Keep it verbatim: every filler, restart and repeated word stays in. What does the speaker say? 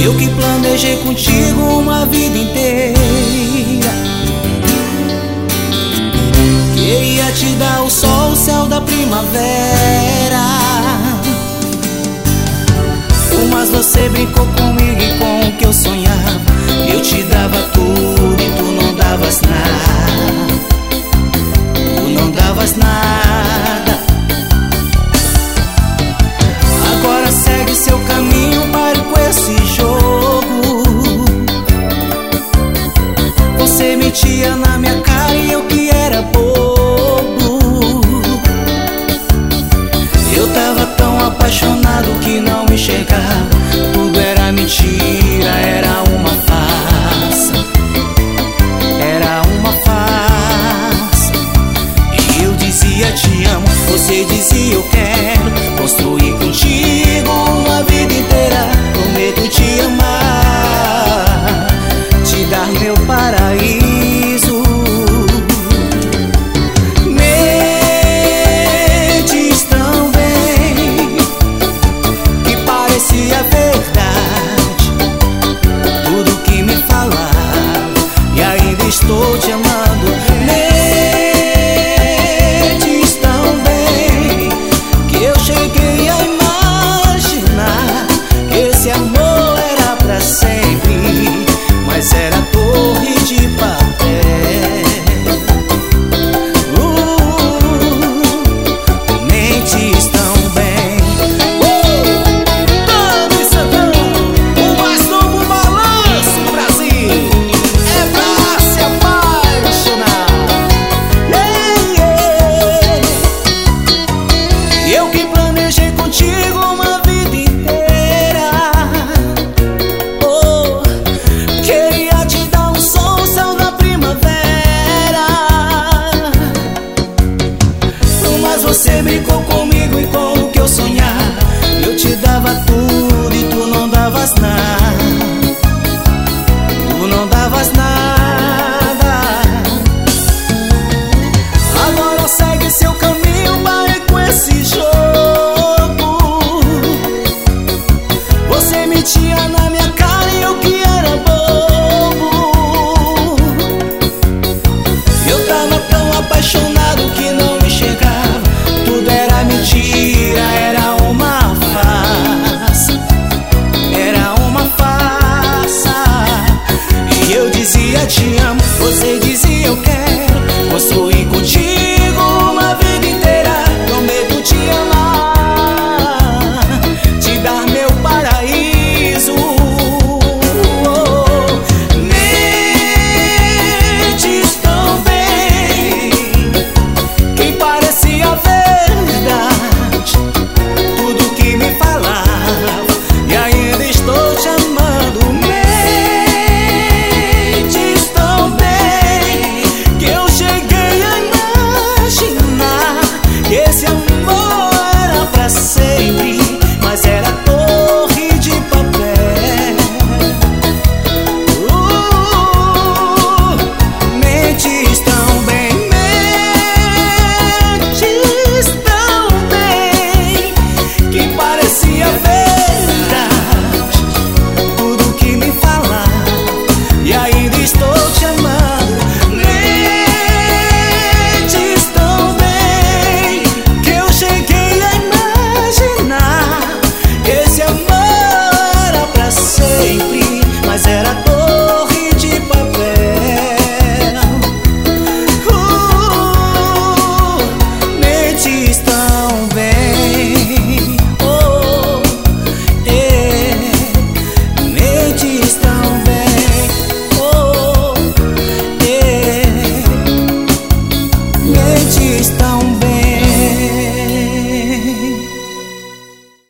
Eu que planejei contigo uma vida inteira, que ia te dar o sol, o céu da primavera. Mas você brincou comigo e com o que eu sonhava. Eu te dava tudo e tu não davas nada. Tu não davas nada. Agora segue seu caminho, pare com esse jogo. Você mentia na minha